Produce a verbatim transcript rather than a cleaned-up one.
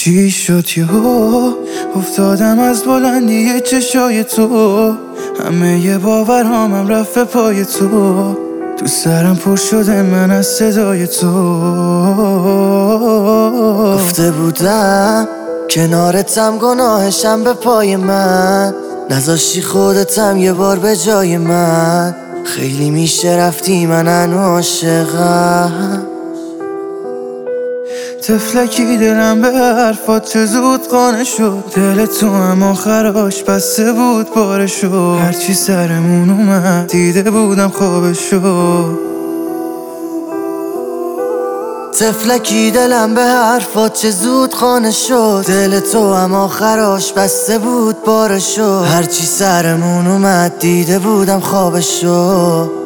چی شد یهو افتادم از بلندی چشای تو، همه ی باورهامم رفت پای تو، تو سرم پر شده من از صدای تو. گفته بودم کنارتم گناهشم به پای من، نذاشتی خودتم یه بار به جای من. خیلی میشه رفتی من هنو عاشقم. تفلکی دلم به حرفات چه زود قانع شد، دل تو هم آخراش بسته بود بارشو. هرچی سرمون اومد دیده بودم خوابشو. تفلکی دلم به حرفات چه زود خانه شد، دل تو هم آخراش بسته بود بارشو. هرچی سرمون اومد دیده بودم خوابشو.